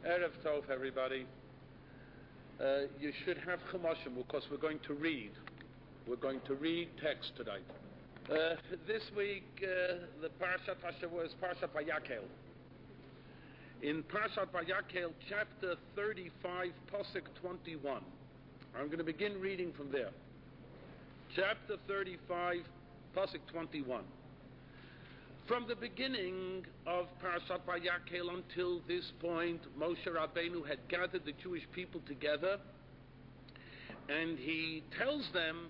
Erev Tov, everybody. You should have Chumash because we're going to read. We're going to read text tonight. This week, the Parashat Hashavua is Parashat Vayakhel. In Parashat Vayakhel, chapter 35, Pasuk 21. I'm going to begin reading from there. Chapter 35, Pasuk 21. From the beginning of Parashat Vayakhel until this point, Moshe Rabbeinu had gathered the Jewish people together, and he tells them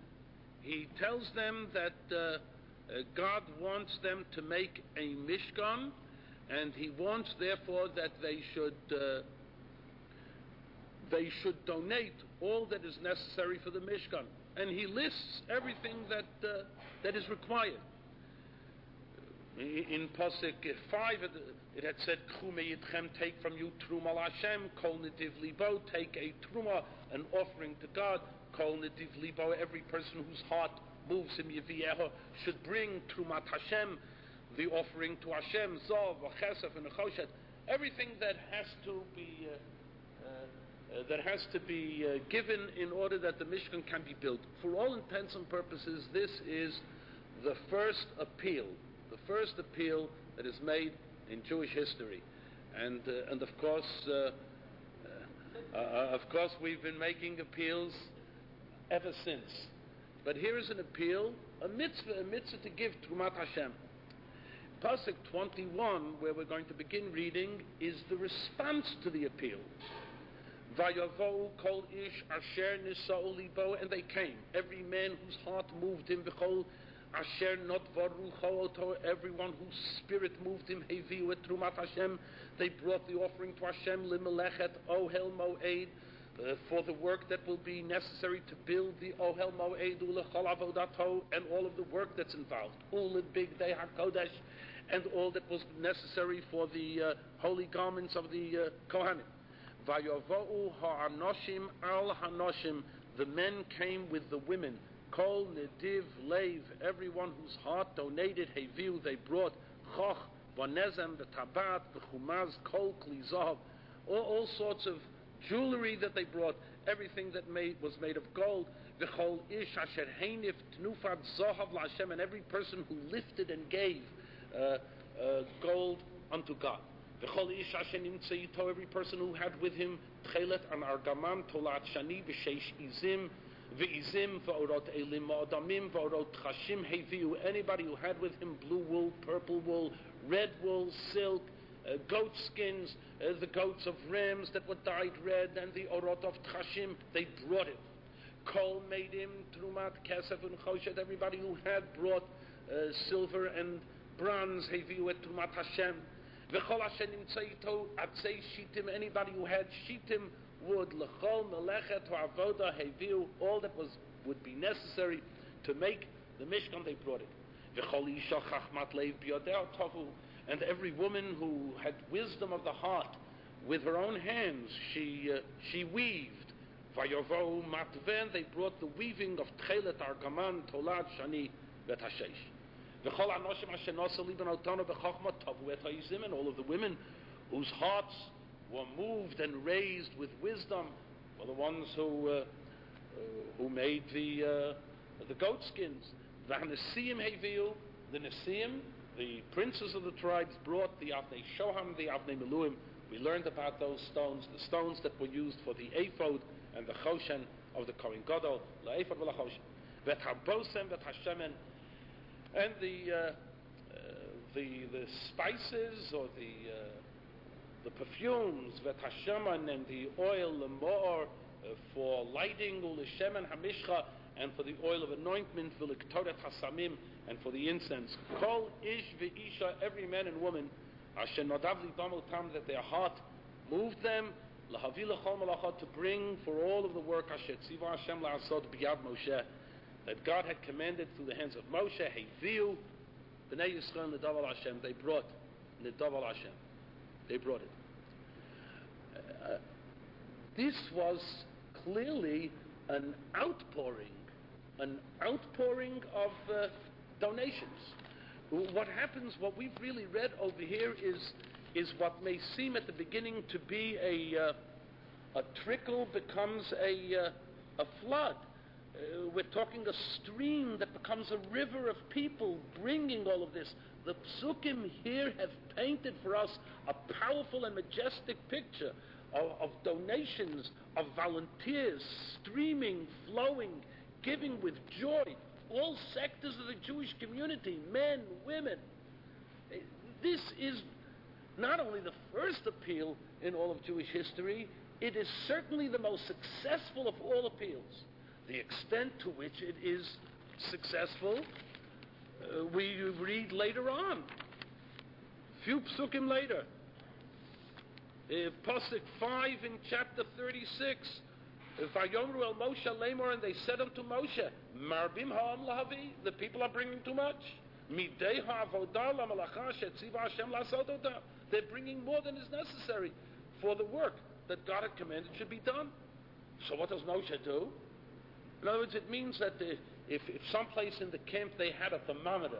that God wants them to make a Mishkan, and he wants therefore that they should donate all that is necessary for the Mishkan, and he lists everything that is required. In Pasuk 5, it had said, "K'chu me'yitchem, take from you truma l'Hashem, kol nediv libo, take a truma, an offering to God, kol nediv libo, every person whose heart moves him, yivieho, should bring trumat Hashem, the offering to Hashem, zov, v'chesef, and nechoshet, everything that has to be given in order that the Mishkan can be built." For all intents and purposes, this is the first appeal that is made in Jewish history, and of course we've been making appeals ever since. But here is an appeal, a mitzvah to give Trumat Hashem. Pasuk 21, where we're going to begin reading, is the response to the appeal. Vayavohu kol ish asher nisa'u libo, and they came, every man whose heart moved him, v'chol asher not varucho oto, everyone whose spirit moved him, heviu et trumat Hashem, they brought the offering to Hashem, limelechet ohel moed, for the work that will be necessary to build the ohel moed, ulechol avodato, and all of the work that's involved, uled bigdei hakodesh, and all that was necessary for the holy garments of the Kohanim. Vayavohu ha'anoshim al hanoshim, the men came with the women, kol nediv leiv, everyone whose heart donated, heviu, they brought, choch, bonezem, betabat, bechumaz, kol klizav, all sorts of jewelry that they brought, everything that was made of gold, v'chol ish asher heinif tnufat zohav l'Hashem, and every person who lifted and gave gold unto God. V'chol ish asher nimtze ito, every person who had with him tchelet an argaman tolat shani b'sheish izim v'izim v'orot elim ma'adamim v'orot chashim heviu, anybody who had with him blue wool, purple wool, red wool, silk, goat skins, the goats of rams that were dyed red, and the orot of chashim, they brought it. Kol meidim trumat kesef u'nchoshet, everybody who had brought silver and bronze, heviu et trumat Hashem. V'chol asher nimtze ito atzei shitim, anybody who had shitim wood, lechol melechet ha'avoda heviu, all that would be necessary to make the Mishkan, they brought it. V'chol isha chachmat leiv biyodeh tovu, and every woman who had wisdom of the heart, with her own hands she weaved. Vayavohu matven, they brought the weaving of tchelet argaman tolad shani vet hashesh. V'chol anoshim asher nasa liban otanu b'chachma tavu et ha'izim, and all of the women whose hearts were moved and raised with wisdom were the ones who made the goat skins. V'hanesiim heviu, the Nesiim, the princes of the tribes, brought the Avnei Shoham, the Avnei Miluim. We learned about those stones, the stones that were used for the ephod and the choshen of the Kohen Gadol, la'ephod v'la'choshen. Vet habosem, vet hashemen, and the spices or the perfumes, vet hashemen, and the oil, the mor, for lighting, u'l'shemen hamishcha, and for the oil of anointment, v'liktoret hasamim, and for the incense. Kol ish v'isha, every man and woman, asher nodav libam otam, that their heart moved them, lahavi l'chol malachot, to bring for all of the work asher tziva Hashem la'asot b'yad Moshe, that God had commanded through the hands of Moshe, heviu b'nei Yisrael nedav al Hashem, they brought nedav al Hashem, they brought it. This was clearly an outpouring of donations. What happens, what we've really read over here is is what may seem at the beginning to be a trickle becomes a flood. We're talking a stream that becomes a river of people bringing all of this. The psukim here have painted for us a powerful and majestic picture of donations, of volunteers, streaming, flowing, giving with joy. All sectors of the Jewish community, men, women. This is not only the first appeal in all of Jewish history, it is certainly the most successful of all appeals. The extent to which it is successful, we read later on. Few psukim later. Pasuk 5 in chapter 36. Vayomru el Moshe lemor, and they said unto Moshe, Marbim ha'am lahavi, the people are bringing too much. Midei ha'avodah la'malacha she'tziva Hashem la'asot otah. They're bringing more than is necessary for the work that God had commanded should be done. So what does Moshe do? In other words, it means that if someplace in the camp they had a thermometer,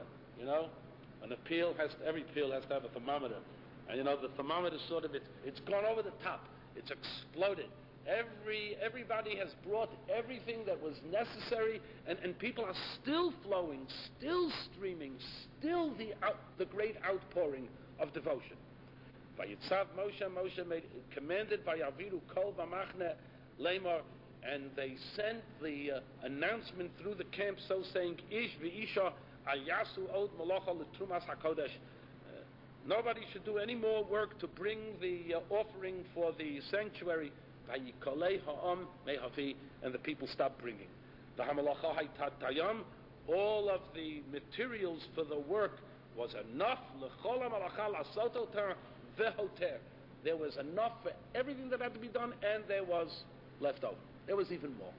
every appeal has to have a thermometer. And the thermometer sort of, it's gone over the top. It's exploded. Everybody has brought everything that was necessary, and people are still flowing, still streaming, still the great outpouring of devotion. Vayitzav Moshe commanded by Aviru Kol B'machne Lemor, and they sent the announcement through the camp, so saying, Ish v'isha ayasu od malacha l'trumas hakodesh. Nobody should do any more work to bring the offering for the sanctuary. Vayikolei ha'am mehavi, and the people stopped bringing. The hamalacha haytatayam, all of the materials for the work was enough. L'chol hamalacha l'asototah vehoter. There was enough for everything that had to be done, and there was left over. There was even more.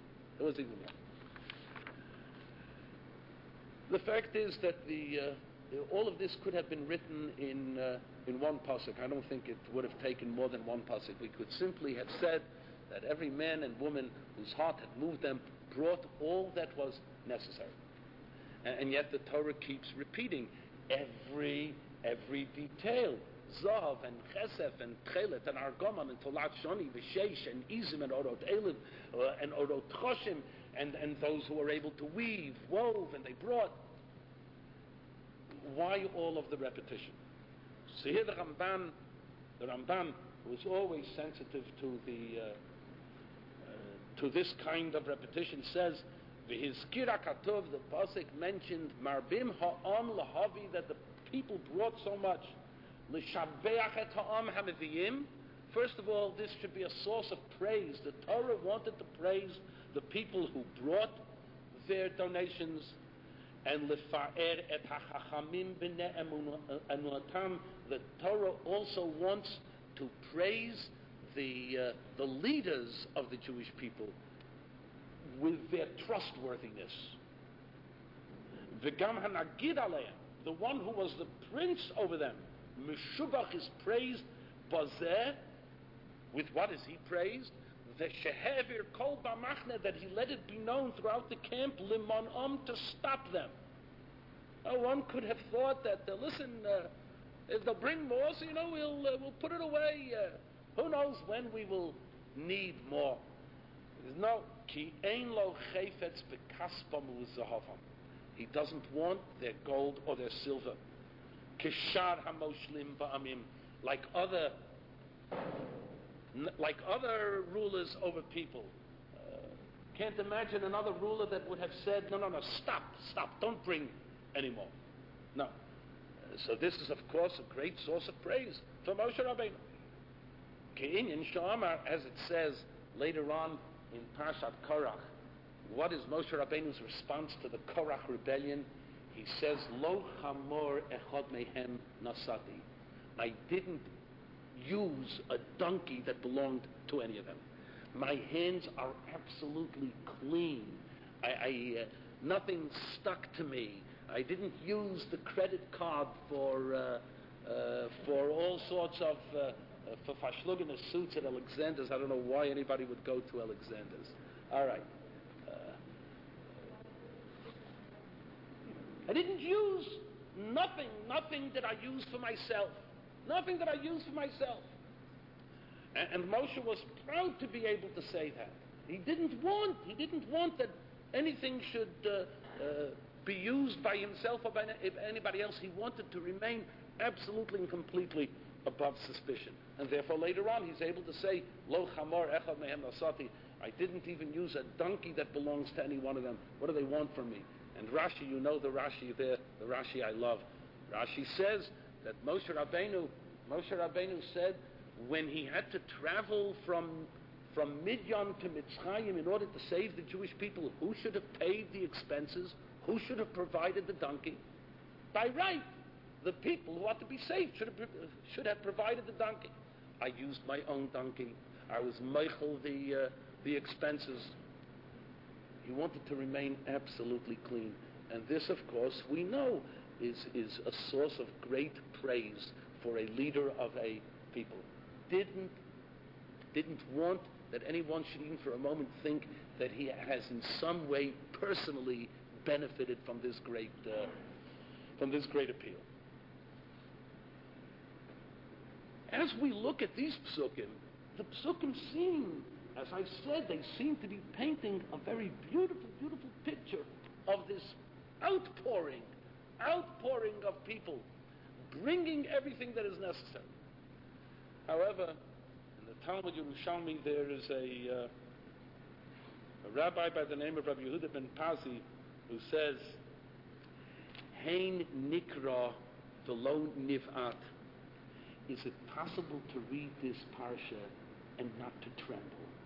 The fact is that all of this could have been written in one pasuk. I don't think it would have taken more than one pasuk. We could simply have said that every man and woman whose heart had moved them brought all that was necessary. And yet the Torah keeps repeating every detail. Zahav and Chesef and Tchelet and Argoman and Tolat Shoni, V'Sheish and Izim and Orot Elid and Orot Choshim and those who were able to weave, wove, and they brought. Why all of the repetition? So here the Ramban was always sensitive to this kind of repetition, says, V'Hizkira Katov, the Pasuk mentioned Marbim Ha'am Lahavi, that the people brought so much. First of all, this should be a source of praise. The Torah wanted to praise the people who brought their donations, and the Torah also wants to praise the leaders of the Jewish people with their trustworthiness. The one who was the prince over them, Meshubach, is praised. Bazeh, with what is he praised? The Shehevir Kol B'machne, that he let it be known throughout the camp, Limon'am, to stop them. One could have thought that, listen, if they'll bring more, so we'll put it away. Who knows when we will need more? No, Ki ein lo chayfetz b'kaspam u'zahavam. He doesn't want their gold or their silver. Kishar hamoshlim ba'amim, like other rulers over people. Can't imagine another ruler that would have said, no, stop, don't bring anymore. No. So this is, of course, a great source of praise for Moshe Rabbeinu. Ke'inyan Sha'amar, as it says later on in Parshat Korach, what is Moshe Rabbeinu's response to the Korach rebellion? He says, Lo chamor echad mehem nasati. I didn't use a donkey that belonged to any of them. My hands are absolutely clean. Nothing stuck to me. I didn't use the credit card for all sorts of for fashluginah suits at Alexander's. I don't know why anybody would go to Alexander's. All right. I didn't use nothing did I use for myself. nothing that I use for myself. And Moshe was proud to be able to say that. He didn't want that anything should be used by himself or by anybody else. He wanted to remain absolutely and completely above suspicion. And therefore later on he's able to say, Lo chamor echad mehem nasati. I didn't even use a donkey that belongs to any one of them. What do they want from me? And Rashi, you know the Rashi there, the Rashi I love. Rashi says that Moshe Rabbeinu said when he had to travel from Midyan to Mitzrayim in order to save the Jewish people, who should have paid the expenses? Who should have provided the donkey? By right, the people who ought to be saved should have provided the donkey. I used my own donkey. I was meichel the expenses. He wanted to remain absolutely clean. And this, of course, we know is a source of great praise for a leader of a people. Didn't want that anyone should even for a moment think that he has in some way personally benefited from this great appeal. As we look at these psukim, the psukim seem, as I said, they seem to be painting a very beautiful, beautiful picture of this outpouring of people, bringing everything that is necessary. However, in the Talmud Yerushalmi, there is a rabbi by the name of Rabbi Yehuda ben Pazi who says, Hein nikra v'lo niv'at. Is it possible to read this parsha and not to tremble?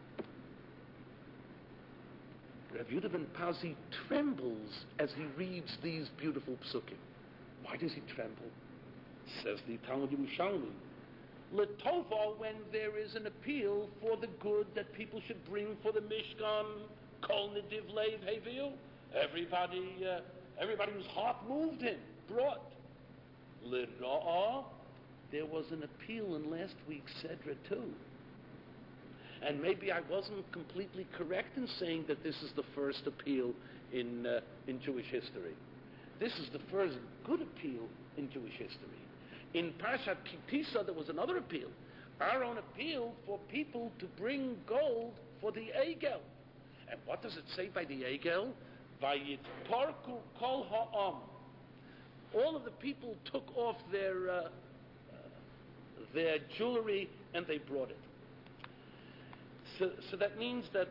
Rabbi Yehuda ben Pazi trembles as he reads these beautiful psukim. Why does he tremble? Says the Talmud Yerushalmi, L'tova, when there is an appeal for the good that people should bring for the Mishkan, Kol Nediv Leiv Heviu, everybody whose heart moved him, brought. L'ra'ah, there was an appeal in last week's Sedra too. And maybe I wasn't completely correct in saying that this is the first appeal in Jewish history. This is the first good appeal in Jewish history. In Parshat Kitisa, there was another appeal. Aaron appealed for people to bring gold for the Egel. And what does it say by the Egel? Vayitparku kol ha'am. All of the people took off their jewelry and they brought it. So that means that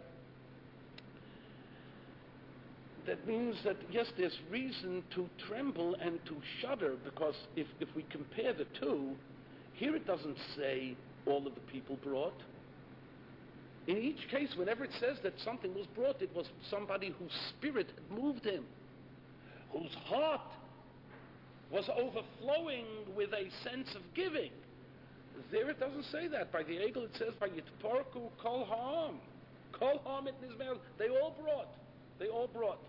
yes, there's reason to tremble and to shudder, because if we compare the two, here it doesn't say all of the people brought. In each case, whenever it says that something was brought, it was somebody whose spirit had moved him, whose heart was overflowing with a sense of giving. There it doesn't say that. By the Egel it says, by Yitparku Kol Ha'am. Kol Ha'am it Nizmel. They all brought.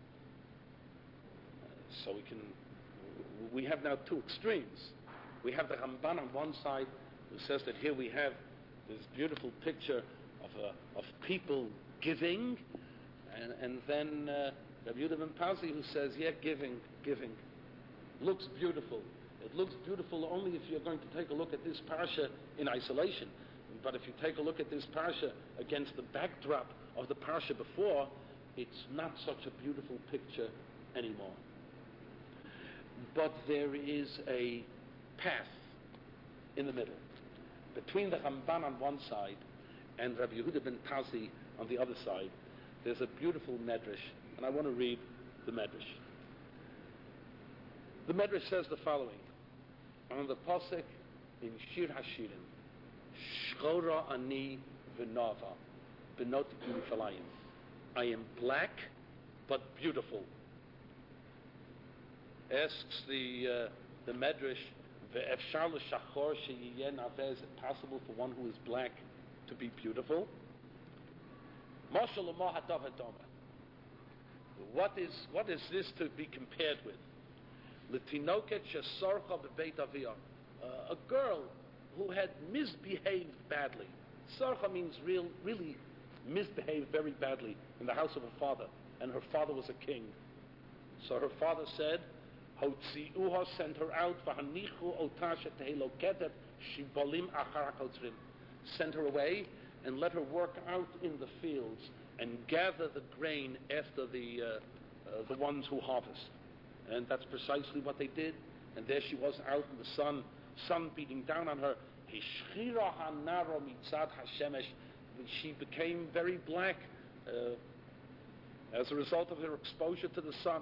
So we have now two extremes. We have the Ramban on one side, who says that here we have this beautiful picture of people giving, and then Rabbi Yehuda ben Pazi, who says, yeah, giving. Looks beautiful. It looks beautiful only if you're going to take a look at this parsha in isolation. But if you take a look at this parsha against the backdrop of the parsha before, it's not such a beautiful picture anymore. But there is a path in the middle between the Ramban on one side and Rabbi Yehuda ben Pazi on the other side. There's a beautiful medrash, and I want to read the medrash. The medrash says the following on the pasuk in Shir Hashirim: Shchora ani v'nava benot Yerushalayim. I am black but beautiful. Asks the medrash, ve'efshar l'shachor sheyiyeh naveh, is it possible for one who is black to be beautiful? Mashal l'ma hadav hadoma. What is this to be compared with? L'tinoket shesarcha b'beit aviyah, a girl who had misbehaved badly. Sarcha means really misbehaved very badly in the house of her father, and her father was a king. So her father said, Hotziuha sent her out, v'hanichu otasha teheloketet shibolim achar hakotzrim. Send her away and let her work out in the fields and gather the grain after the ones who harvest. And that's precisely what they did. And there she was out in the sun beating down on her. Hishchira hanaro mitzad hashemesh. She became very black as a result of her exposure to the sun.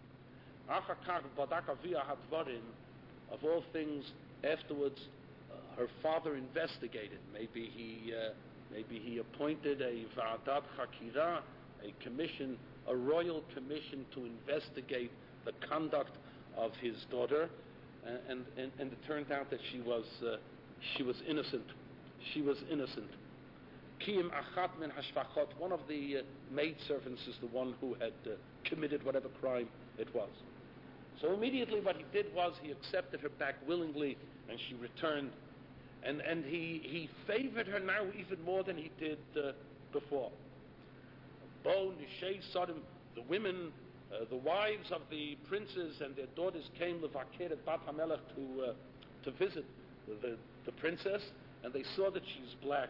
Of all things, afterwards, her father investigated. Maybe he appointed a Va'adat Chakira, a commission, a royal commission to investigate the conduct of his daughter, and it turned out that she was innocent. She was innocent. Kiyim achat min hashvachot. One of the maidservants is the one who had committed whatever crime it was. So immediately what he did was he accepted her back willingly, and she returned. And he favored her now even more than he did before. Bo Nishei Sodom, the women, the wives of the princes and their daughters came Levakir at Bat HaMelech to visit the princess, and they saw that she's black.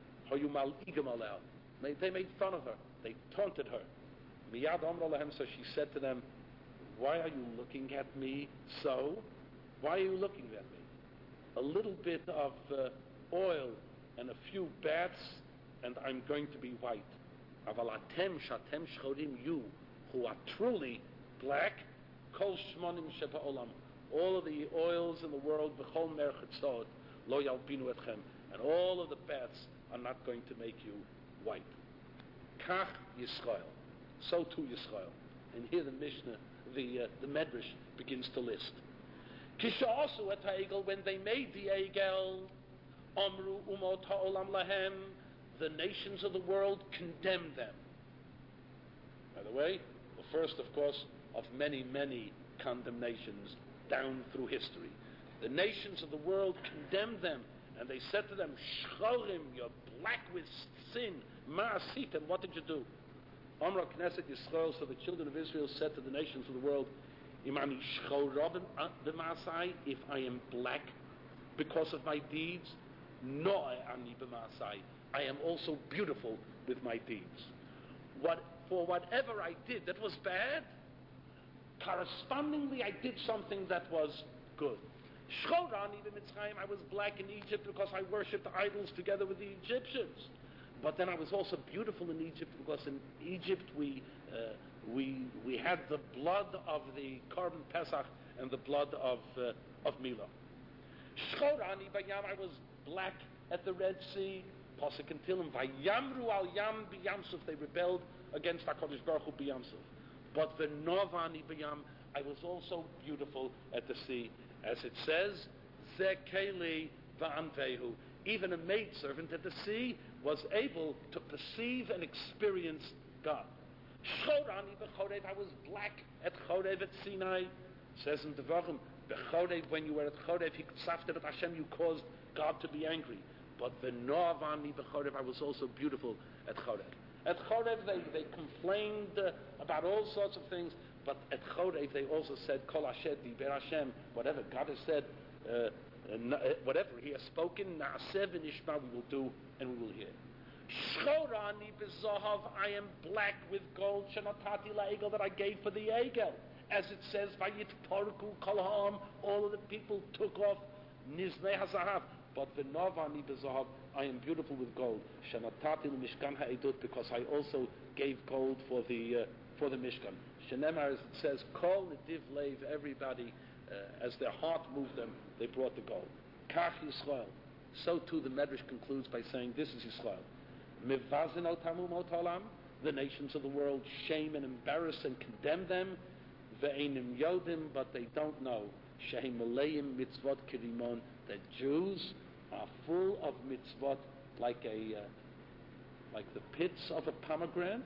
They made fun of her. They taunted her. Miyad Amar Lahem, so she said to them, "Why are you looking at me so? Why are you looking at me? A little bit of oil and a few baths, and I'm going to be white. Aval atem shatem shchorim, you who are truly black, kol shmonim shepa olam, all of the oils in the world, v'chol mer chetzot, lo yalbinu etchem, and all of the baths are not going to make you white. Kach Yisrael, so too Yisrael." And here the Mishnah, the Medrash begins to list. Kisha also at Ha'egel, when they made the Egel, Amru umot ha'olam lahem, the nations of the world condemned them. By the way, the first, of course, of many, many condemnations down through history. The nations of the world condemned them, and they said to them, "Shchorim, you're black with sin. Ma'asitem, what did you do?" Amra Knesset Yisrael, so the children of Israel said to the nations of the world, "Imani shchol robin b'masai, if I am black because of my deeds, no ani b'masai, I am also beautiful with my deeds. For whatever I did that was bad, correspondingly I did something that was good. Shchol rani b'mitzrayim, I was black in Egypt because I worshipped idols together with the Egyptians. But then I was also beautiful in Egypt because in Egypt we had the blood of the Korban Pesach and the blood of Milah. Shchorani bayam, I was black at the Red Sea. Pasuk and Tilim, vayamru al yam b'yamsuf, they rebelled against HaKadosh Baruch Hu b'yamsuf. But the novani bayam, I was also beautiful at the sea, as it says, zekeli va'anvehu. Even a maidservant at the sea was able to perceive and experience God. Shorani b'chorev, I was black at Chorev at Sinai. Says in Devarim, b'chorev, when you were at Chorev, at Hashem, you caused God to be angry. But the Noavani b'chorev, I was also beautiful at Chorev. At Chorev, they complained about all sorts of things, but at Chorev they also said, Kol Asher Diber Hashem, whatever God has said, whatever He has spoken, Na'aseh v'nishma, we will do and we will hear. Shchorani b'zohav, I am black with gold, shenatati la'egel, that I gave for the egel. As it says, vayitporku kol ha'am, all of the people took off nizmei hazahav. But the novani b'zohav, I am beautiful with gold. Shenatati l'mishkan ha'edut, because I also gave gold for the Mishkan. Shenemar, as it says, kol nediv leiv, everybody, as their heart moved them, they brought the gold. Kach Yisrael. So too the Medrash concludes by saying, this is Yisrael. Mivazin otamu mot olam, the nations of the world shame and embarrass and condemn them. Ve'enim yodim, but they don't know. Shehem maleim mitzvot kirimon, that Jews are full of mitzvot like the pits of a pomegranate.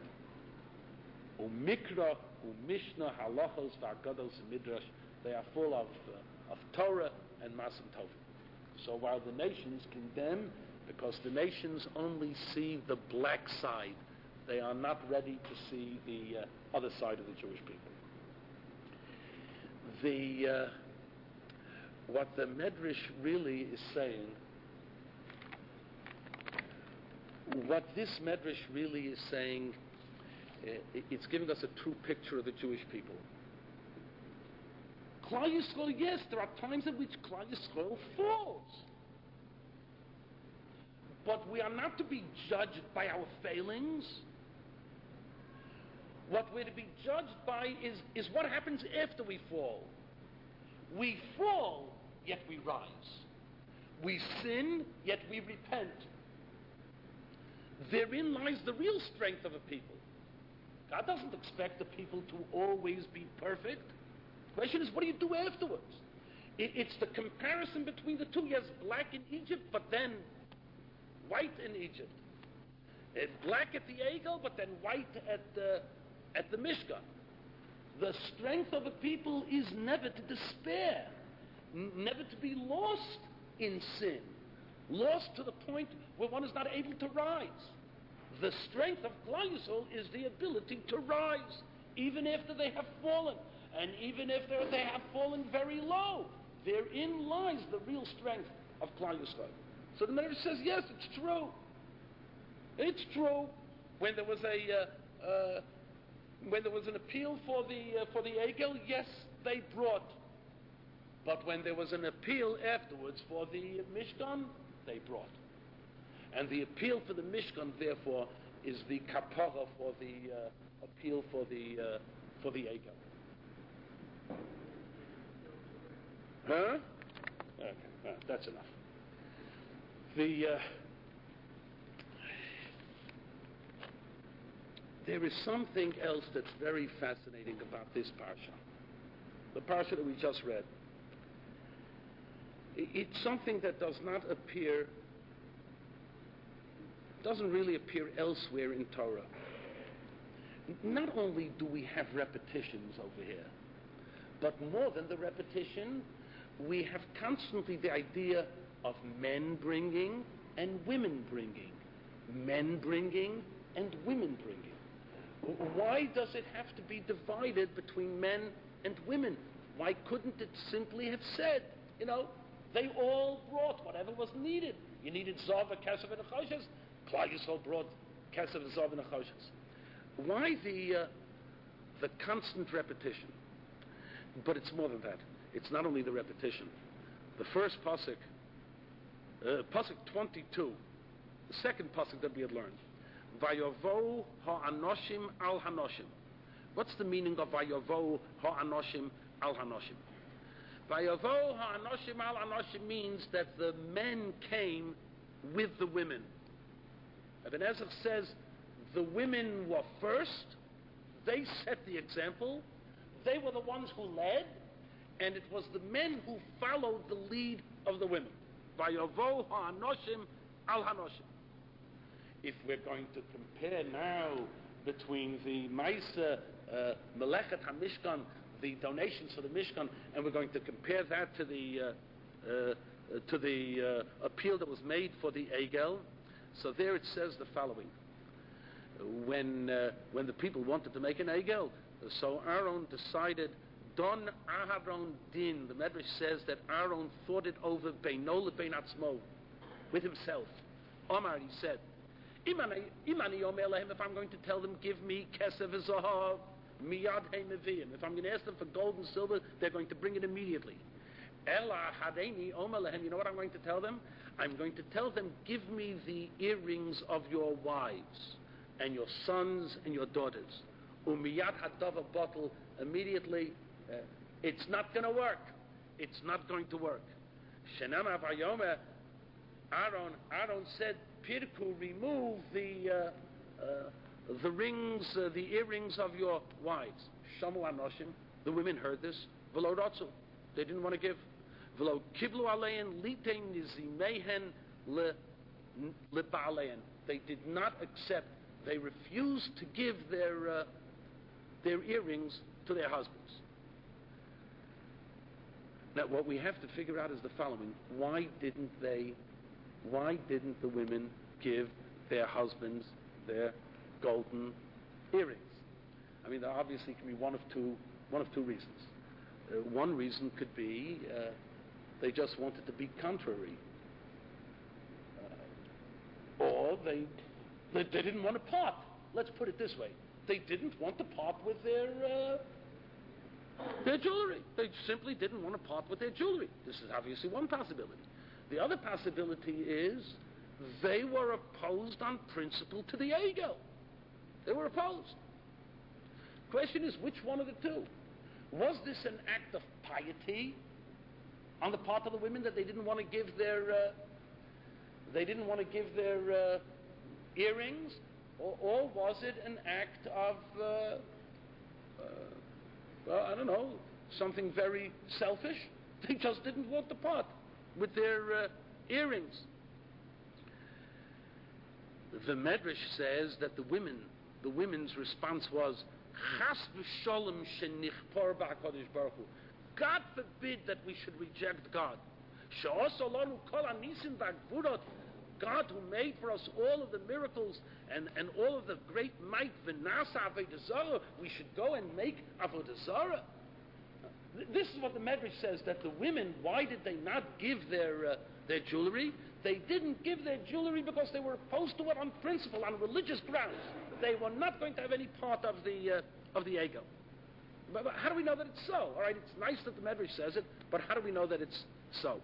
Umikra, umishna, halachos, v'agados, midrash. They are full of Torah and Masim Tov. So while the nations condemn, because the nations only see the black side, they are not ready to see the other side of the Jewish people. what the Medrash really is saying, what this Medrash really is saying, it's giving us a true picture of the Jewish people. Klal Yisrael, yes, there are times in which Klal Yisrael falls. But we are not to be judged by our failings. What we're to be judged by is what happens after we fall. We fall, yet we rise. We sin, yet we repent. Therein lies the real strength of a people. God doesn't expect the people to always be perfect. The question is, what do you do afterwards? It's the comparison between the two. Yes, black in Egypt, but then white in Egypt. Black at the Egel, but then white at the Mishkan. The strength of a people is never to despair, never to be lost in sin, lost to the point where one is not able to rise. The strength of Klal Yisrael is the ability to rise, even after they have fallen, and even if they have fallen very low. Therein lies the real strength of Klal Yisrael. So the Medrash says, yes, it's true. It's true. When there was an appeal for the Egel, yes, they brought. But when there was an appeal afterwards for the Mishkan, they brought. And the appeal for the Mishkan, therefore, is the kapara for the appeal for the Egel. Huh? Okay, that's enough. There is something else that's very fascinating about this parsha. The parsha that we just read. It's something that doesn't really appear elsewhere in Torah. Not only do we have repetitions over here, but more than the repetition, we have constantly the idea of men bringing and women bringing. Men bringing and women bringing. Why does it have to be divided between men and women? Why couldn't it simply have said, they all brought whatever was needed. You needed Zav, Kesef, and Achoshes. Klal Yisrael brought Kesef, Zav, and Achoshes. Why the constant repetition? But it's more than that. It's not only the repetition. The first pasuk, pasuk 22, the second pasuk that we had learned, Vayavo ha'anoshim al hanoshim. What's the meaning of Vayavo ha'anoshim al hanoshim? Vayavo ha'anoshim al hanoshim means that the men came with the women. Ibn Ezra says the women were first. They set the example. They were the ones who led, and it was the men who followed the lead of the women. Vayavo ha'anoshim al hanoshim. If we're going to compare now between the Maisa Melechet HaMishkan, the donations for the Mishkan, and we're going to compare that to the appeal that was made for the Egel, so there it says the following: when the people wanted to make an Egel, so Aaron decided, Don Aharon Din. The Medrash says that Aaron thought it over Beino lebein atzmo, with himself. Omar, he said, Imani Omer lehem, if I'm going to tell them, give me kesef v'zahav miyad heimeviyim. If I'm going to ask them for gold and silver, they're going to bring it immediately. Ela hadeini Omer lehem, you know what I'm going to tell them? I'm going to tell them, give me the earrings of your wives and your sons and your daughters. Umiyad hadava bottle, immediately, it's not going to work. It's not going to work. Shenama vayomer, Aaron said, Pirku, remove the rings, the earrings of your wives. Shamu anoshim, the women heard this. V'lo rotzu, they didn't want to give. V'lo kiblu alein litein nizimehen leba'alein, they did not accept. They refused to give their earrings to their husbands. Now, what we have to figure out is the following: why didn't the women give their husbands their golden earrings? I mean, there obviously can be one of two reasons. One reason could be they just wanted to be contrary. Or they didn't want to part. Let's put it this way. They didn't want to part with their jewelry. They simply didn't want to part with their jewelry. This is obviously one possibility. The other possibility is they were opposed on principle to the ego. They were opposed. Question is, which one of the two? Was this an act of piety on the part of the women that they didn't want to give their earrings, or was it an act of I don't know, something very selfish? They just didn't want to part with their earrings. The Medrash says that the women's response was, Chas v'sholem shenichpor ba'HaKadosh Baruch Hu. God forbid that we should reject God. She'oso lanu kol hanisim v'agvurot. God who made for us all of the miracles and all of the great might, v'nasa avodah zarah, we should go and make avodah zarah. This is what the Medrash says, that the women, why did they not give their jewelry? They didn't give their jewelry because they were opposed to it on principle, on religious grounds. They were not going to have any part of the ego. But how do we know that it's so? All right, it's nice that the Medrash says it, but how do we know that it's so?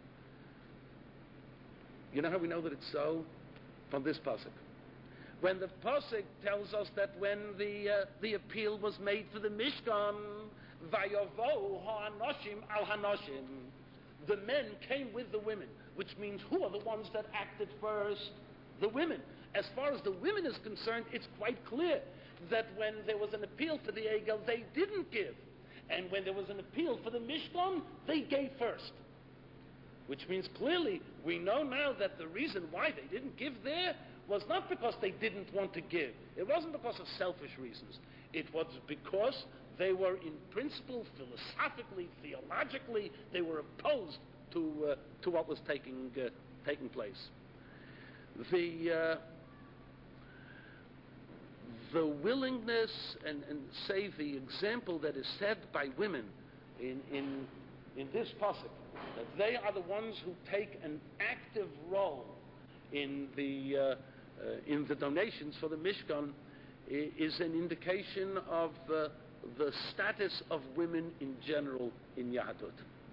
You know how we know that it's so? From this pasuk. When the pasuk tells us that when the appeal was made for the Mishkan, Vayavohu ha'anoshim al hanoshim, the men came with the women, which means who are the ones that acted first? The women. As far as the women is concerned, it's quite clear that when there was an appeal for the Egel, they didn't give. And when there was an appeal for the Mishkan, they gave first. Which means clearly, we know now that the reason why they didn't give there was not because they didn't want to give. It wasn't because of selfish reasons. It was because they were in principle, philosophically, theologically, they were opposed to what was taking place. The willingness and say the example that is set by women in this pasuk, that they are the ones who take an active role in the donations for the Mishkan, is an indication of the status of women in general in Yahadut.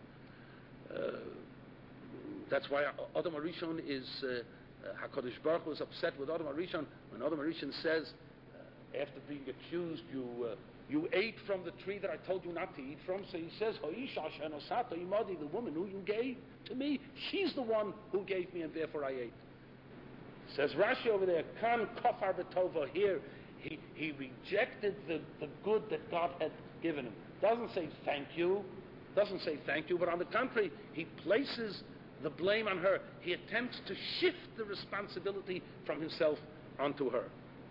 That's why Adam HaRishon is HaKadosh Baruch Hu is upset with Adam HaRishon when Adam HaRishon says, after being accused, you ate from the tree that I told you not to eat from. So he says, the woman who you gave to me, she's the one who gave me, and therefore I ate. Says Rashi over there, Kan kofar b'tova, here he rejected the good that God had given him. Doesn't say thank you, but on the contrary, he places the blame on her. He attempts to shift the responsibility from himself onto her.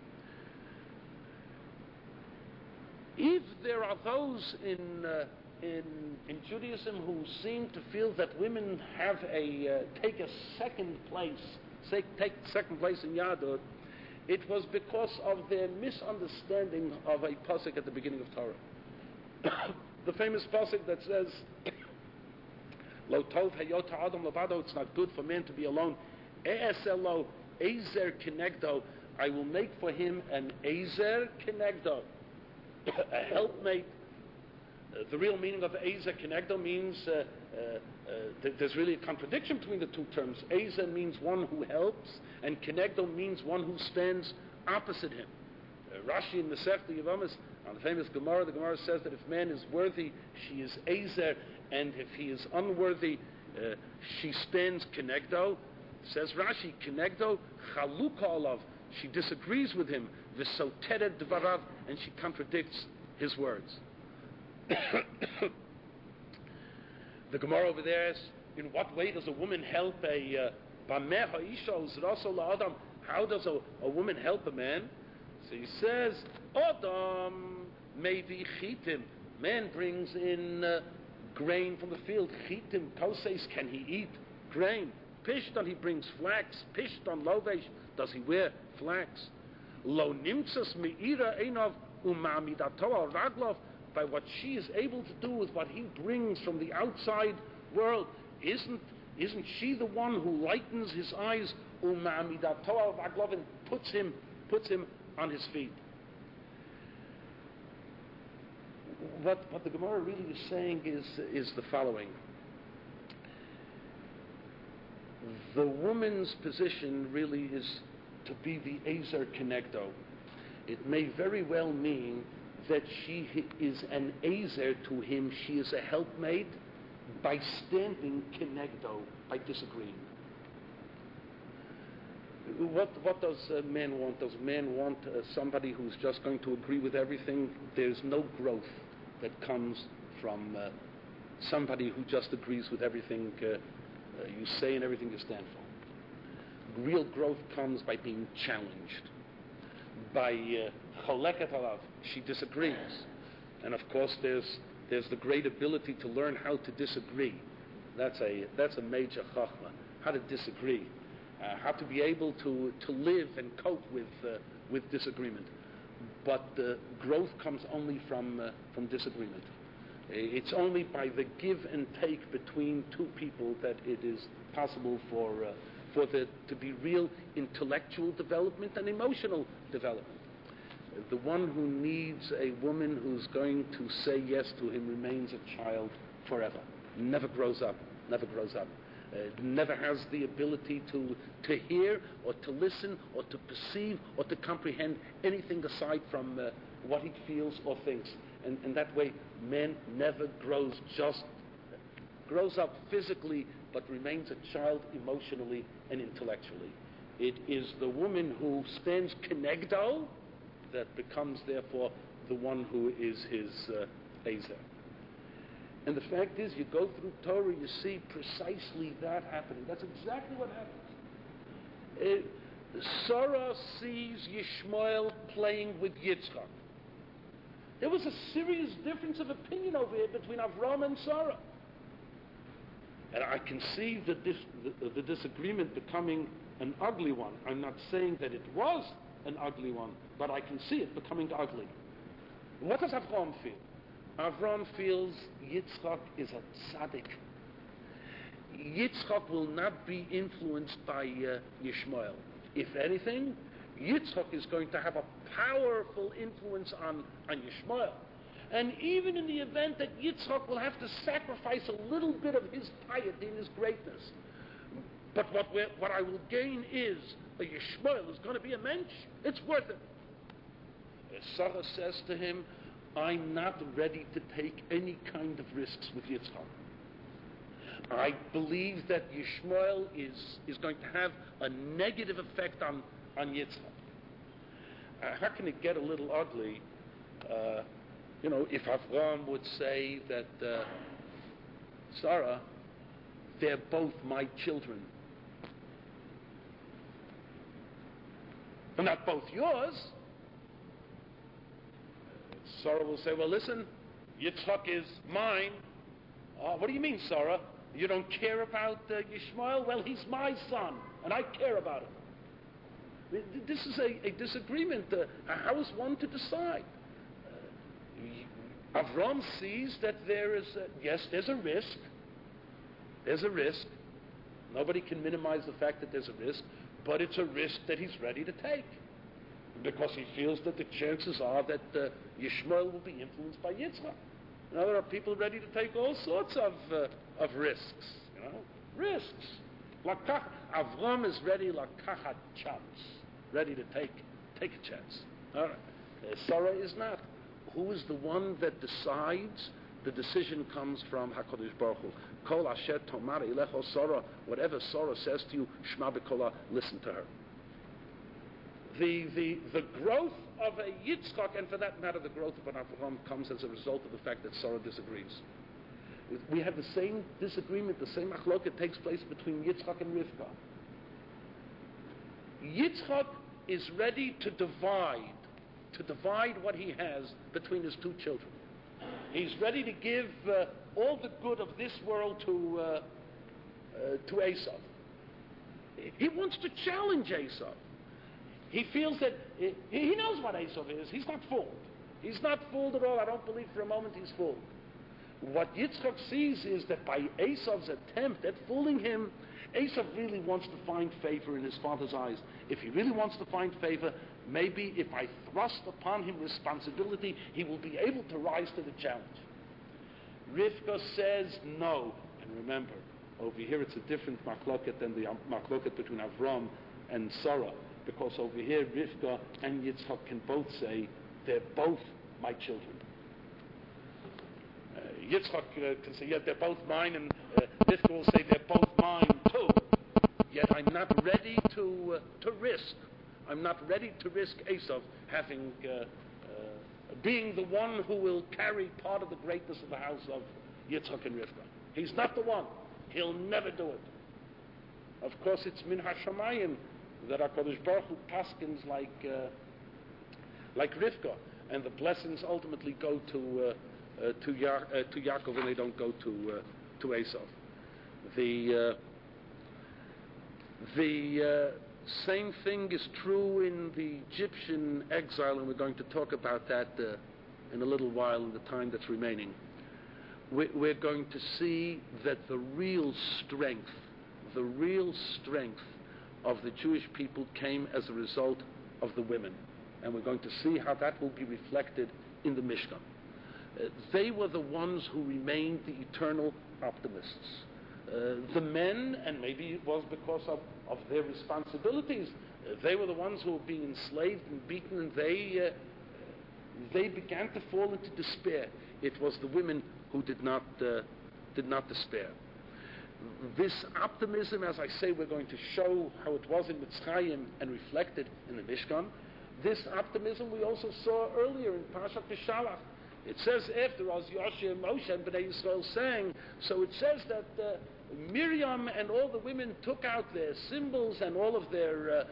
If there are those in Judaism who seem to feel that women have take second place in Yadud, it was because of their misunderstanding of a pasuk at the beginning of Torah. The famous pasuk that says, Lo tov hayot ha'adam levado, it's not good for man to be alone. E'eselo ezer kenegdo, I will make for him an ezer kenegdo, a helpmate. The real meaning of ezer kenegdo means there's really a contradiction between the two terms. Ezer means one who helps, and kenegdo means one who stands opposite him. Rashi in Masechta Yevamos, on the famous Gemara, the Gemara says that if man is worthy, she is ezer, and if he is unworthy, she stands kenegdo. Says Rashi, kenegdo chaluka olav, she disagrees with him, v'soteret dvarav, and she contradicts his words. The Gemara over there is, in what way does a woman help a bameh ha'isha uzraso la'adam? How does a woman help a man? So he says, Adam maybe chitim. Man brings in grain from the field. Chitim koses, can he eat grain? Pishton, he brings flax. Pishton lovesh, does he wear flax? Lo nimtzas me'ira einov umamidato al raglov. by what she is able to do with what he brings from the outside world. Isn't she the one who lightens his eyes, and puts him on his feet? What the Gemara really is saying is the following. The woman's position really is to be the Ezer Kenegdo. It may very well mean that she is an Ezer to him, she is a helpmate by standing Kenegdo, by disagreeing. What does man want? Does man want somebody who's just going to agree with everything? There's no growth that comes from somebody who just agrees with everything you say and everything you stand for. Real growth comes by being challenged, by choleket alav. She disagrees, and of course there's the great ability to learn how to disagree. That's a major chachma. How to disagree, how to be able to live and cope with disagreement. But growth comes only from disagreement. It's only by the give and take between two people that it is possible for there to be real intellectual development and emotional development. The one who needs a woman who's going to say yes to him remains a child forever. Never grows up. Never has the ability to hear or to listen or to perceive or to comprehend anything aside from what he feels or thinks. And that way, man never grows up physically, but remains a child emotionally and intellectually. It is the woman who stands kenegdo that becomes, therefore, the one who is his Ezer. And the fact is, you go through Torah, you see precisely that happening. That's exactly what happens. Sarah sees Yishmael playing with Yitzchak. There was a serious difference of opinion over here between Avram and Sarah. And I can see the disagreement becoming an ugly one. I'm not saying that it was an ugly one, but I can see it becoming ugly. What does Avram feel? Avram feels Yitzchak is a tzaddik. Yitzchak will not be influenced by Yishmael. If anything, Yitzchak is going to have a powerful influence on Yishmael. And even in the event that Yitzchak will have to sacrifice a little bit of his piety and his greatness, but what I will gain is that Yishmael is going to be a mensch. It's worth it. Sarah says to him, I'm not ready to take any kind of risks with Yitzchak. I believe that Yishmael is going to have a negative effect on Yitzchak. How can it get a little ugly, if Avram would say that, Sarah, they're both my children. But not both yours. Sarah will say, well, listen, Yitzchak is mine. What do you mean, Sarah? You don't care about Yishmael? Well, he's my son, and I care about him. This is a disagreement. How is one to decide? Avram sees that there is, there's a risk. There's a risk. Nobody can minimize the fact that there's a risk, but it's a risk that he's ready to take, because he feels that the chances are that Yishmael will be influenced by Yitzchak. Now, there are people ready to take all sorts of risks, risks. Avram is ready, lakachat chance, ready to take a chance. All right. Sarah is not. Who is the one that decides? The decision comes from HaKadosh Baruch Hu. Kol asher tomar ilecho Sarah. Whatever Sarah says to you, shma b'kola, listen to her. The growth of a Yitzchak, and for that matter, the growth of an Avraham, comes as a result of the fact that Sarah disagrees. We have the same disagreement, the same achloket takes place between Yitzchak and Rivka. Yitzchak is ready to divide what he has between his two children. He's ready to give all the good of this world to Esav. He wants to challenge Esav. He feels that he knows what Esav is. He's not fooled. He's not fooled at all. I don't believe for a moment he's fooled. What Yitzchak sees is that by Esav's attempt at fooling him, Esav really wants to find favor in his father's eyes. If he really wants to find favor, maybe if I thrust upon him responsibility, he will be able to rise to the challenge. Rivka says no. And remember, over here it's a different machloket than the machloket between Avram and Sarah, because over here Rivka and Yitzchak can both say, they're both my children. Yitzchak can say, yeah, they're both mine, and Rivka will say, they're both mine too. Yet I'm not ready to risk. I'm not ready to risk Esav having being the one who will carry part of the greatness of the house of Yitzchak and Rivka. He's not the one. He'll never do it. Of course, it's min hashamayim that HaKadosh Baruch Hu paskins like Rivka, and the blessings ultimately go to Yaakov and they don't go to Esav. The same thing is true in the Egyptian exile, and we're going to talk about that in a little while in the time that's remaining. We're going to see that the real strength of the Jewish people came as a result of the women. And we're going to see how that will be reflected in the Mishkan. They were the ones who remained the eternal optimists. The men, and maybe it was because of their responsibilities, they were the ones who were being enslaved and beaten, and they began to fall into despair. It was the women who did not despair. This optimism, as I say, we're going to show how it was in Mitzrayim and reflected in the Mishkan. This optimism we also saw earlier in Parashat Kishalach. It says after as Yoshua and Moshe and Bnei Yisrael sang, so it says that Miriam and all the women took out their cymbals and all of their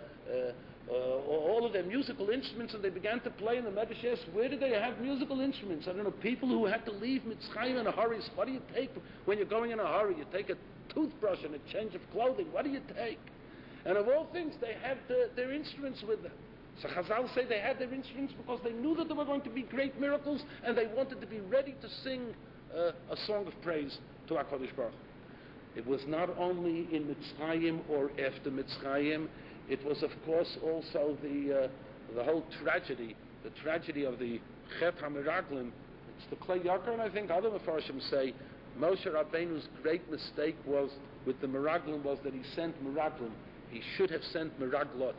musical instruments, and they began to play in the Medrash. Yes, where did they have musical instruments? I don't know, people who had to leave Mitzrayim in a hurry. What do you take when you're going in a hurry? You take a toothbrush and a change of clothing. What do you take? And of all things, they had their instruments with them. So Chazal say they had their instruments because they knew that there were going to be great miracles, and they wanted to be ready to sing a song of praise to HaKadosh Baruch Hu. It was not only in Mitzrayim or after Mitzrayim. It was, of course, also the whole tragedy, the tragedy of the Chet HaMeraglim. It's the Klei Yakar, and I think other Mefarshim say Moshe Rabbeinu's great mistake was with the Meraglim was that he sent Meraglim. He should have sent Meraglot.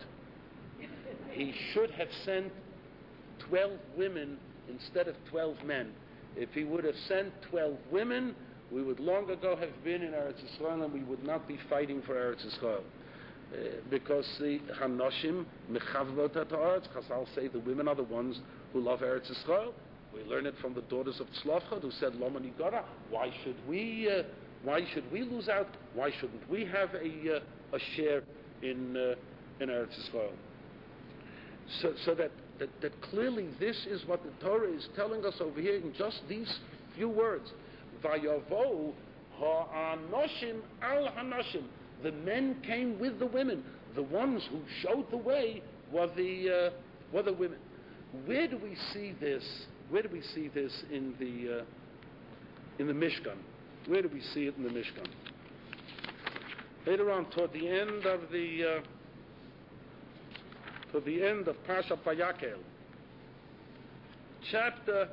He should have sent 12 women instead of 12 men. If he would have sent 12 women, we would long ago have been in Eretz Yisrael, and we would not be fighting for Eretz Yisrael. Because the Hanoshim Mechavlot at Eretz, Chazal say the women are the ones who love Eretz Yisrael. We learn it from the daughters of Tzlofchad, who said Loma Nigara. Why should we lose out? Why shouldn't we have a share in Eretz Yisrael? So that clearly this is what the Torah is telling us over here in just these few words. Vayavo ha'anoshim al hanoshim. The men came with the women. The ones who showed the way were the women. Where do we see this? Where do we see this in the Mishkan? Where do we see it in the Mishkan? Later on, toward the end of Parshat Vayakel, chapter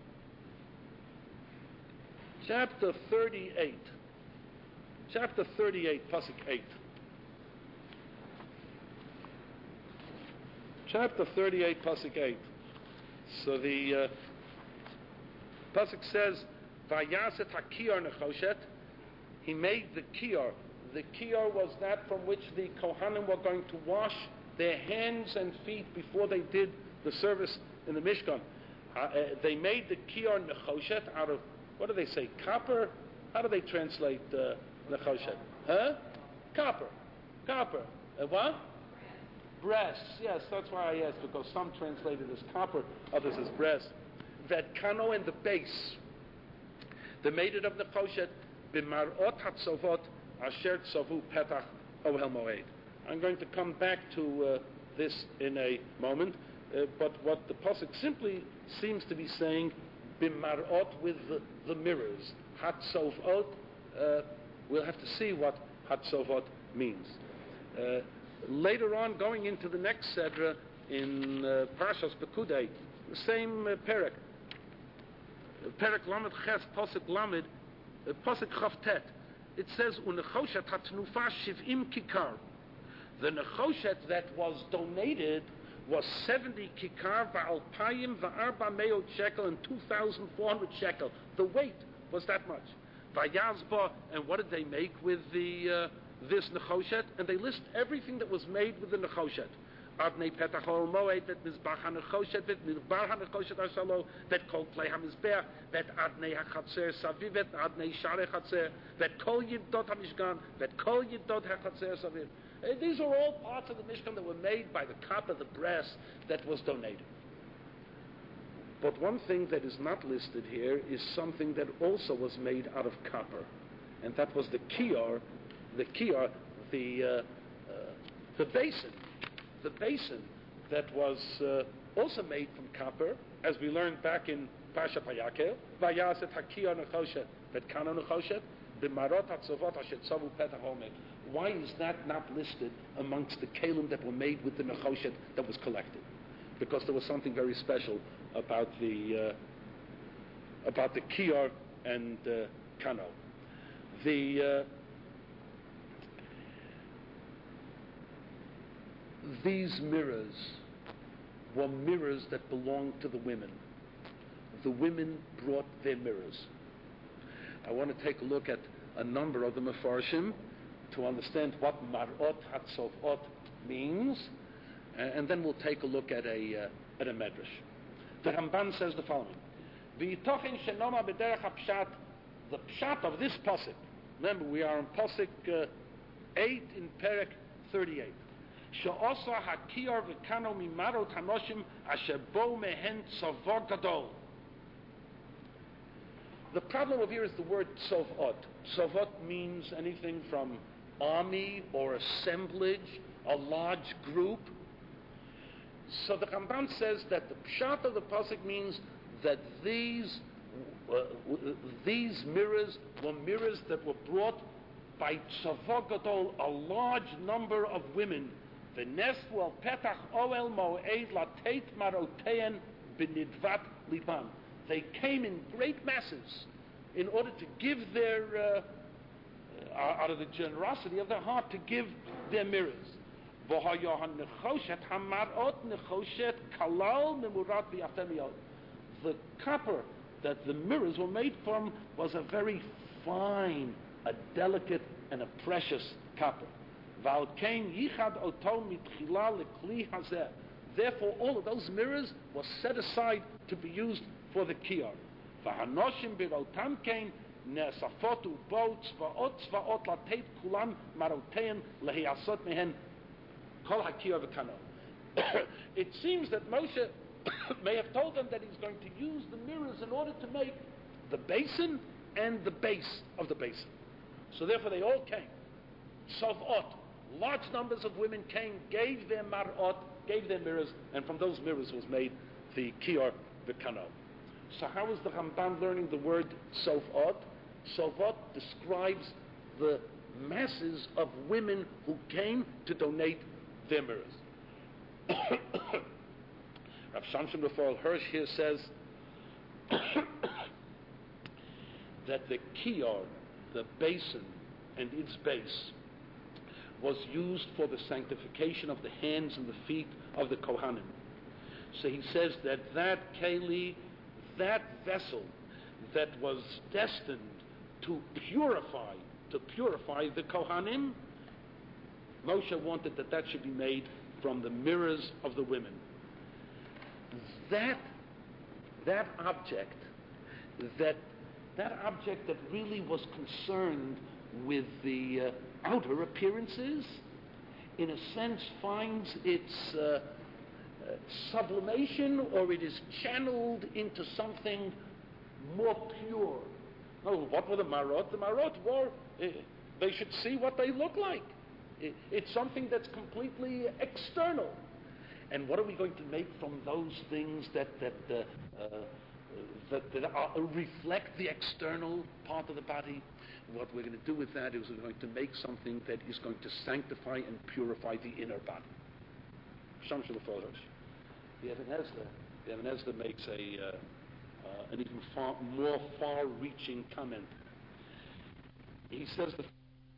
38. Chapter 38, Pasuk 8. Chapter 38, Pasuk 8. So the Pasuk says, Vayaset HaKiyar Nechoshet. He made the kiyar. The kiyar was that from which the Kohanim were going to wash their hands and feet before they did the service in the Mishkan. They made the kiyar Nechoshet out of, what do they say, copper? How do they translate Nechoshet? Huh? Copper. What? Brass. Yes, that's why I asked, because some translate it as copper, others as brass. That kano and the base. They made it of Nechoshet b'marot hatzovot asher tzovu petach ohel moed. I'm going to come back to this in a moment, but what the pasuk simply seems to be saying, bimarot, with the mirrors. Hatzovot, we'll have to see what Hatzovot means. Later on, going into the next Sedra, in Parshas Pekudei, the same Perek Lamed Ches, Pasuk Lamed, Pasuk Chavtet, it says, Unechoshet hatnufa shiv'im kikar. The nechoshet that was donated was 70 kikar va'alpayim va'arba meot shekel and 2,400 shekel. The weight was that much. Vayazba, and what did they make with this nechoshet? And they list everything that was made with the nechoshet. Adnei petach ha'ol moed, vet mizbach ha'nechoshet, vet mizbar ha'nechoshet ha'shalo, vet kol klei ha'mizbeach, vet adnei ha'chatzer saviv, vet adnei share chatzer, vet kol yidot ha'mishkan, vet kol yidot ha'chatzer saviv. These are all parts of the Mishkan that were made by the copper, the brass, that was donated. But one thing that is not listed here is something that also was made out of copper, and that was the kiyar, the basin that was also made from copper, as we learned back in Parsha Vayakel. Vayaset hakiyar nechoshet, vet kano nechoshet, b'marot hatzovot asher tzavu petach homed. Why is that not listed amongst the kelim that were made with the nechoshet that was collected? Because there was something very special about the kiyar and kano. These mirrors were mirrors that belonged to the women. The women brought their mirrors. I want to take a look at a number of the Mefarshim to understand what marot hatzovot means, and then we'll take a look at a medrash. The Ramban says the following: V'yitochen shenoma b'derech hapshat. The pshat of this pasuk. Remember, we are in pasuk 8 in Perek 38. She'osa hakiyar v'kano mimarot hanoshim asher bo mehen tzavor gadol. The problem over here is the word tzovot. Tzovot means anything from army or assemblage, a large group. So the Ramban says that the pshat of the pasuk means that these mirrors were mirrors that were brought by tzavor gadol, a large number of women. V'nesvu al petach oel moed lateit marotein b'nidvat liban. They came in great masses in order to give their, out of the generosity of their heart, to give their mirrors. The copper that the mirrors were made from was a very fine, a delicate, and a precious copper. Therefore, all of those mirrors were set aside to be used for the kiyar. It seems that Moshe may have told them that he's going to use the mirrors in order to make the basin and the base of the basin. So therefore they all came. Sovot, large numbers of women came, gave their marot, gave their mirrors, and from those mirrors was made the kiyar v'kano. So how is the Ramban learning the word sovot? Sovot describes the masses of women who came to donate their mirrors. Rav Shamshon Raphael Hirsch here says that the kiyar, the basin and its base, was used for the sanctification of the hands and the feet of the Kohanim. So he says that keli, that vessel that was destined to purify the Kohanim, Moshe wanted that should be made from the mirrors of the women. That object that really was concerned with the outer appearances, in a sense finds its sublimation, or it is channeled into something more pure. Oh, what were the marot? The marot were, they should see what they look like. It's something that's completely external. And what are we going to make from those things that reflect the external part of the body? What we're going to do with that is we're going to make something that is going to sanctify and purify the inner body. The Even Ezra makes an even more far-reaching comment. He says that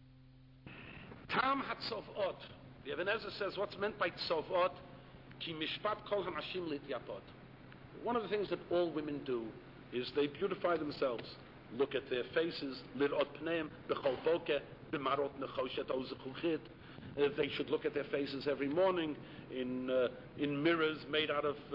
Tam HaTzovot. The Even Ezra says what's meant by Tzovot, Ki Mishpat Kol HaNashim Lityatot. One of the things that all women do is they beautify themselves. Look at their faces. Lirot Pneim B'chol Boker B'marot Nechoshet Ozechuchit. They should look at their faces every morning in mirrors made out of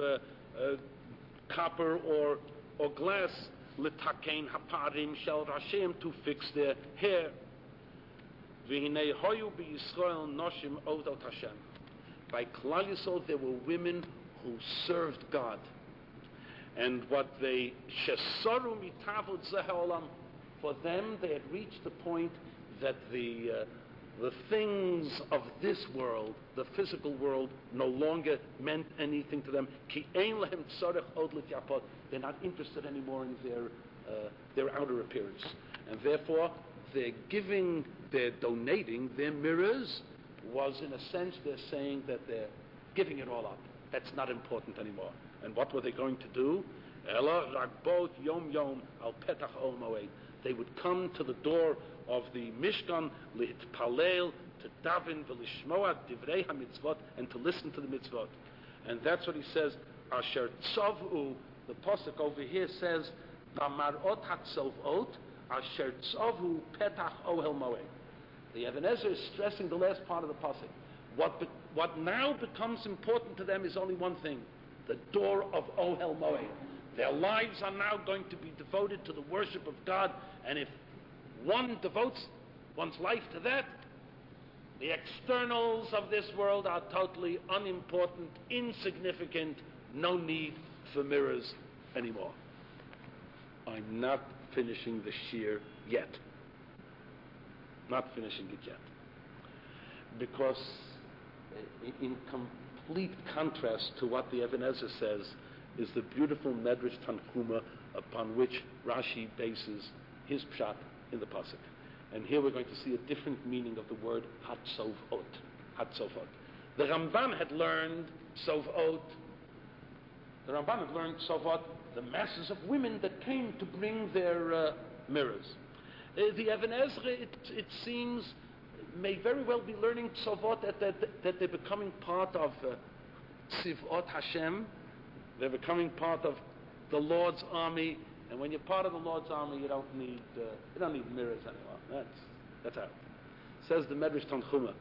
copper or glass. L'takein haparim shel rashim, to fix their hair. V'hinei hoyu b'Yisrael noshim odot Hashem. By Klal Yisrael there were women who served God, and what they shesaru mitavod zeh ha'olam, for them they had reached the point that the things of this world, the physical world, no longer meant anything to them. Ki ein lehem tzorech od l'tyapot. They're not interested anymore in their outer appearance, and therefore they're donating their mirrors. Was in a sense they're saying that they're giving it all up. That's not important anymore. And what were they going to do? Ela ragbot yom yom al petach ol moed. They would come to the door of the Mishkan li'itpalel, to daven v'lishmoa divrei hamitzvot, and to listen to the mitzvot. And that's what he says. Asher tzovu. The pasuk over here says Bamarot hatzovot asher tzovu petach ohel moed. The Even Ezra is stressing the last part of the pasuk. What now becomes important to them is only one thing: the door of Ohel Moed. Their lives are now going to be devoted to the worship of God, and if one devotes one's life to that, the externals of this world are totally unimportant, insignificant, no need for mirrors anymore. I'm not finishing the shiur yet. Not finishing it yet. Because in complete contrast to what the Even Ezra says is the beautiful Medrash Tanchuma upon which Rashi bases his pshat in the pasuk. And here we're going to see a different meaning of the word Hatzovot. Hatzovot. The Ramban had learned Sovot. The Ramban had learned Sovot, the masses of women that came to bring their mirrors. The Even Ezra, it seems, may very well be learning Tzovot, that they're becoming part of Tzivot Hashem. They're becoming part of the Lord's army. And when you're part of the Lord's army, you don't need mirrors anymore. That's out. Says the Medrash Tanchuma.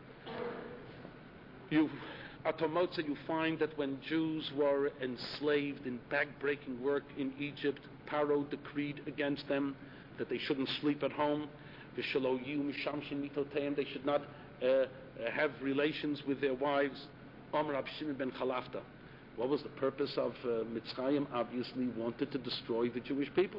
At Motza, you find that when Jews were enslaved in back-breaking work in Egypt, Paro decreed against them that they shouldn't sleep at home. They should not have relations with their wives. Amar Rab Shimon ben Chalafta. What was the purpose of Mitzrayim? Obviously wanted to destroy the Jewish people.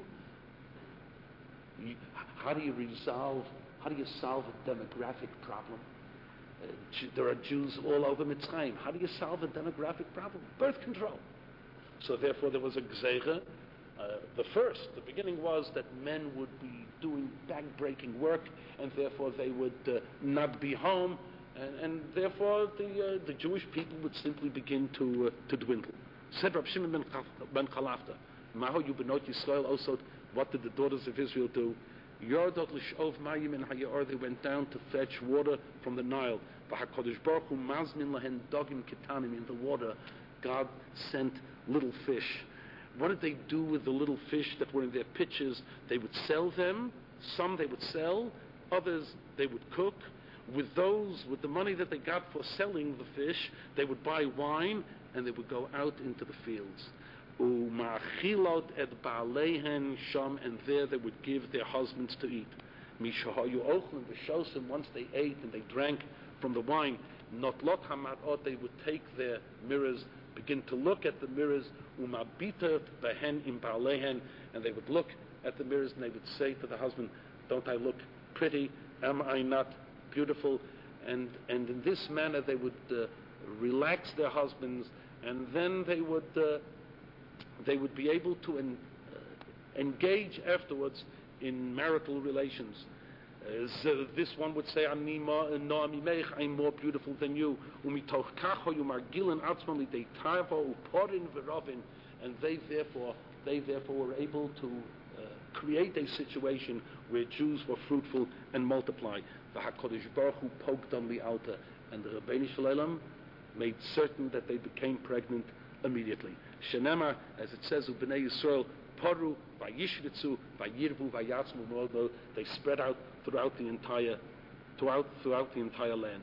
How do you solve a demographic problem? There are Jews all over Mitzrayim. How do you solve a demographic problem? Birth control. So therefore there was a gzeira. The beginning was that men would be doing back-breaking work, and therefore they would not be home, and therefore the Jewish people would simply begin to dwindle. Said Rab Shimon ben Chalafta, Maho Yubenot Yisrael also, what did the daughters of Israel do? Yordot l'shov mayim and hayor, they went down to fetch water from the Nile. V'hakodesh Baruch Hu mazmin lahen dogim ketanim, in the water God sent little fish. What did they do with the little fish that were in their pitchers? They would sell them. Some they would sell. Others they would cook. With the money that they got for selling the fish, they would buy wine, and they would go out into the fields. Umachilot et baalehen sham, and there they would give their husbands to eat. Mishahayu ochlim v'shosim, once they ate and they drank from the wine, notlot hamarot, they would take their mirrors, begin to look at the mirrors, umabita behen im baalehen, and they would look at the mirrors and they would say to the husband, don't I look pretty? Am I not beautiful? And in this manner they would relax their husbands, and then they would be able to engage afterwards in marital relations. So this one would say, I'm more beautiful than you. And they therefore were able to create a situation where Jews were fruitful and multiply. The HaKadosh Baruch Hu poked on the altar, and the Rabbeinu Shalom made certain that they became pregnant immediately. Shenema, as it says, Ubnei Yisrael, Paru, Vayishritzu, Vayirbu, Vayatzmu, they spread out throughout the entire land.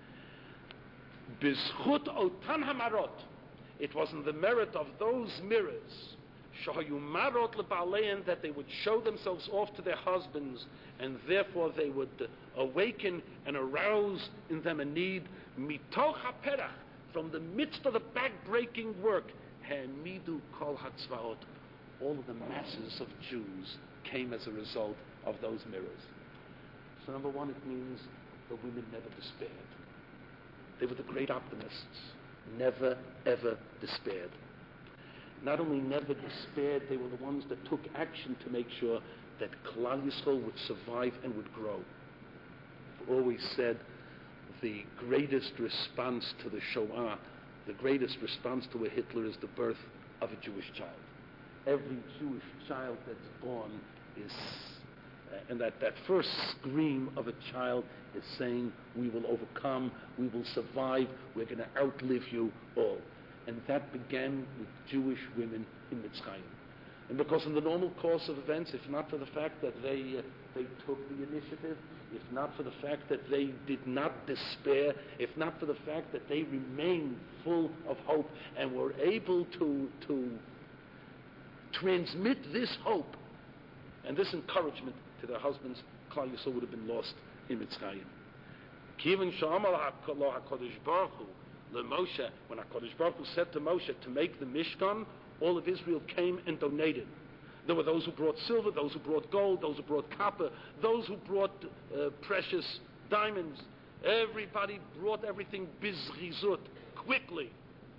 Bizchut otan hamarot, it was in the merit of those mirrors, shahayu marot lebalein, that they would show themselves off to their husbands, and therefore they would awaken and arouse in them a need, mitoch haperach, from the midst of the back-breaking work, hamidu kol hatzvaot, all of the masses of Jews came as a result of those mirrors. So number one, it means the women never despaired. They were the great optimists. Never, ever despaired. Not only never despaired, they were the ones that took action to make sure that Klal Yisrael would survive and would grow. I've always said the greatest response to the Shoah, the greatest response to a Hitler is the birth of a Jewish child. Every Jewish child that's born is, and that first scream of a child is saying, we will overcome, we will survive, we're going to outlive you all. And that began with Jewish women in Mitzrayim. And because in the normal course of events, if not for the fact that they took the initiative, if not for the fact that they did not despair, if not for the fact that they remained full of hope and were able to transmit this hope and this encouragement to their husbands, Klal Yisrael would have been lost in Mitzrayim. Kivin she'amar HaKadosh Baruch Hu leMoshe, when HaKadosh Baruch Hu said to Moshe to make the Mishkan, all of Israel came and donated. There were those who brought silver, those who brought gold, those who brought copper, those who brought precious diamonds. Everybody brought everything bizrizut, quickly.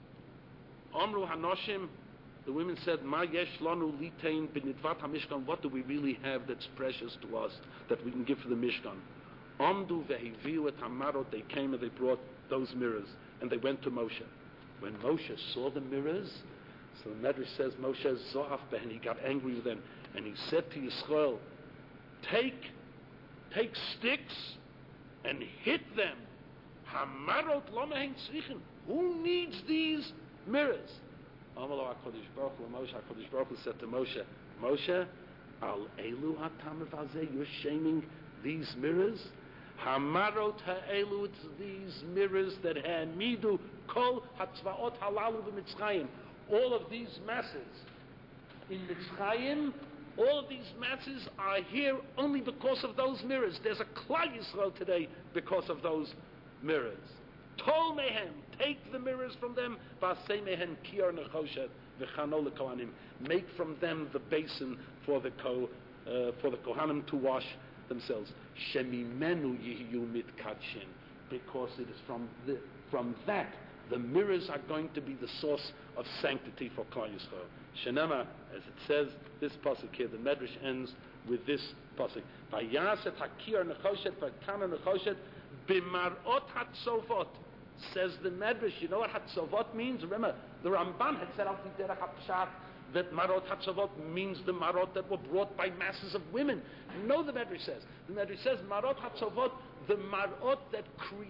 Amru Hanoshim, the women said, Ma yesh lanu litein b'nidvat HaMishkan, what do we really have that's precious to us that we can give for the Mishkan? Amdu vehiviu et hamarot, they came and they brought those mirrors, and they went to Moshe. When Moshe saw the mirrors, so the Medrash says Moshe zoaf behen, he got angry with them, and he said to Yisrael, take sticks and hit them. Hamarot lo mehen tzrichen. Who needs these mirrors? Amalo HaKadosh Baruch Hu, Moshe, HaKadosh Baruch Hu said to Moshe, Moshe, al elu hatam vazeh, you're shaming these mirrors? Hamarot ha'elu, it's these mirrors that ha'midu kol hatzvaot halalu b'Mitzrayim. All of these masses in Mitzrayim, all of these masses are here only because of those mirrors. There's a Klal Yisrael today because of those mirrors. Tol mehen, take the mirrors from them. V'asei mehen kior nechoshet v'chano lekohanim. Make from them the basin for the Kohanim to wash themselves. Shemimenu yihiyu mitkadshin, because it is from that the mirrors are going to be the source of sanctity for Klal Yisrael. Shenema, as it says, this pasuk here, the Medrash ends with this pasuk. Vayaset hakir nechoshet v'kana nechoshet b'marot hatzovot. Says the Medrash, you know what hatzovot means? Remember, the Ramban had said out the derech hapshat that marot hatzavot means the marot that were brought by masses of women. No, the Medrash says. The Medrash says marot hatzavot, the marot that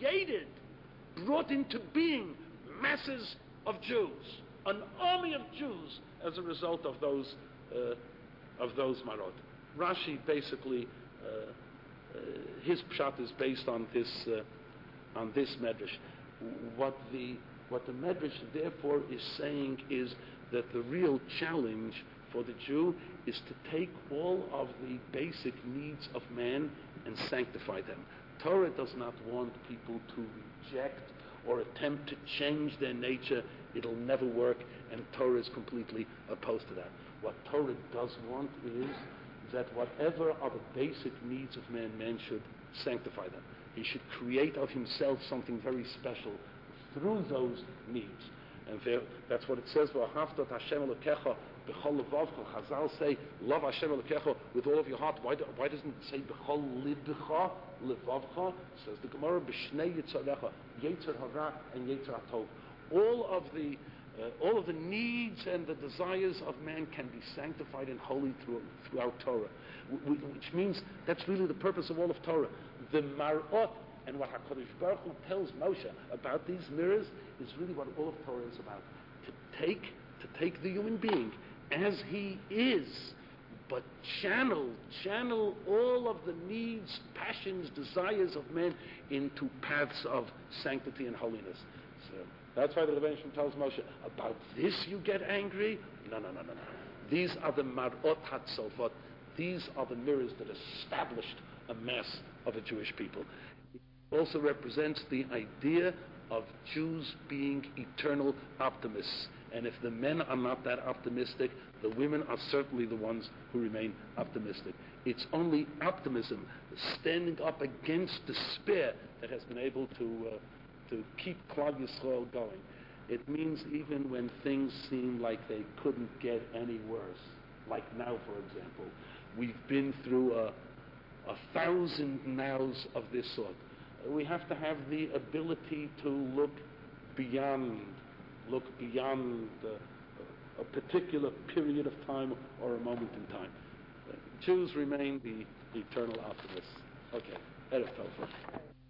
brought into being masses of Jews, an army of Jews as a result of those marot. Rashi basically, his pshat is based on this Medrash. What the Medrash therefore is saying is that the real challenge for the Jew is to take all of the basic needs of man and sanctify them. Torah does not want people to reject or attempt to change their nature. It'll never work, and Torah is completely opposed to that. What Torah does want is that whatever are the basic needs of man should sanctify them. He should create of himself something very special through those needs. And that's what it says, V'ahavta et Hashem Elokecha b'chol levavcha. Chazal say, love Hashem Elokecha with all of your heart. Why doesn't it say b'chol libcha, levavcha? Says the Gemara, b'shnei yitzarecha, yetzer hara and yetzer hatov. All of the needs and the desires of man can be sanctified and holy throughout Torah, which means that's really the purpose of all of Torah. The mar'ot, and what HaKadosh Baruch Hu tells Moshe about these mirrors is really what all of Torah is about. To take the human being as he is, but channel all of the needs, passions, desires of men into paths of sanctity and holiness. So that's why the Rebbeinu Shalom tells Moshe, about this you get angry? No. These are the mar'ot hatzofot. These are the mirrors that established a mass of a Jewish people. It also represents the idea of Jews being eternal optimists. And if the men are not that optimistic, the women are certainly the ones who remain optimistic. It's only optimism, standing up against despair, that has been able to keep Klal Yisrael going. It means even when things seem like they couldn't get any worse, like now, for example, we've been through 1,000 nows of this sort. We have to have the ability to look beyond a particular period of time or a moment in time. Jews remain the eternal optimists. Okay, Erev Tov.